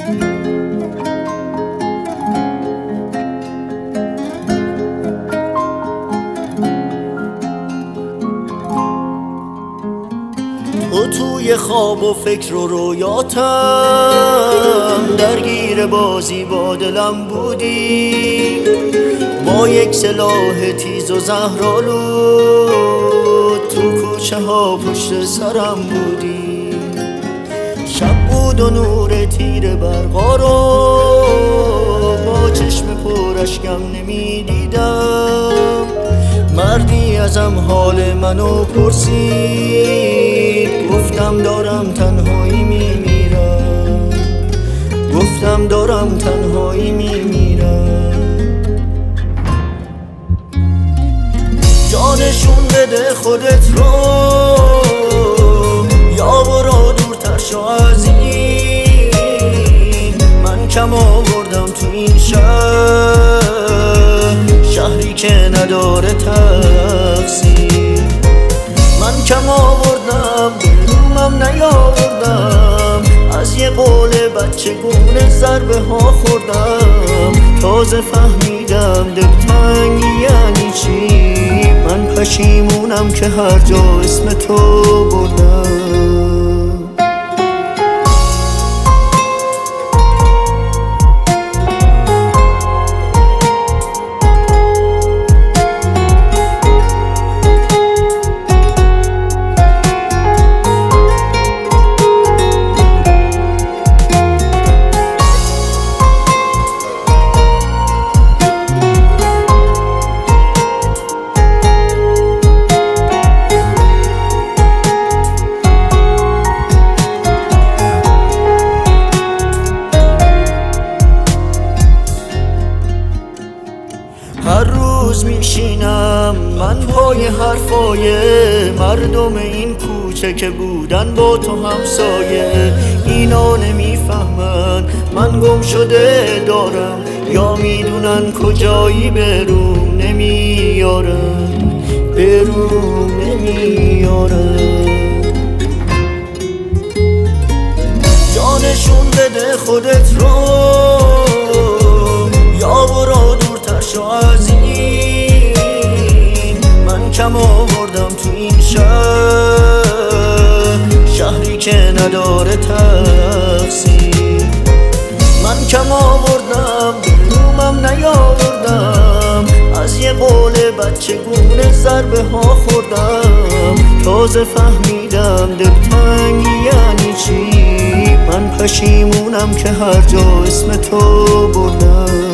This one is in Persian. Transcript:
تو توی خواب و فکر و رویاتم، درگیر بازی با دلم بودی، با یک سلاح تیز و زهرآلود تو کوچه ها پشت سرم بودی. شب بود و نور تیر برقا رو با چشم پر اشکم نمیدیدم. مردی ازم حال منو پرسید، گفتم دارم تنهایی میمیرم، گفتم دارم تنهایی میمیرم. جانشون بده خودت رو، یا برو دورتر شو از این. من کم آوردم تو این شهری که نداره تقصیر. من کم آوردم دلومم نیاوردم، از یه قول بچه گونه ضربه ها خوردم. تازه فهمیدم دلتنگی یعنی چی. من پشیمونم که هر جا اسم تو بردم. هر روز میشینم من پای حرفای مردم این کوچه که بودن با تو همسایه. اینا نمیفهمن من گم شده دارم، یا میدونن کجایی بروم نمیارن، بروم نمیارن. جانشون بده خودت رو، یا برو دورتر شو از این. من کم آوردم تو این شهری که نداره تقصیر. من کم آوردم دلومم نیاوردم، از یه قول بچه گونه ضربه ها خوردم. تازه فهمیدم دلتنگی یعنی چی. من پشیمونم که هر جا اسم تو بردم.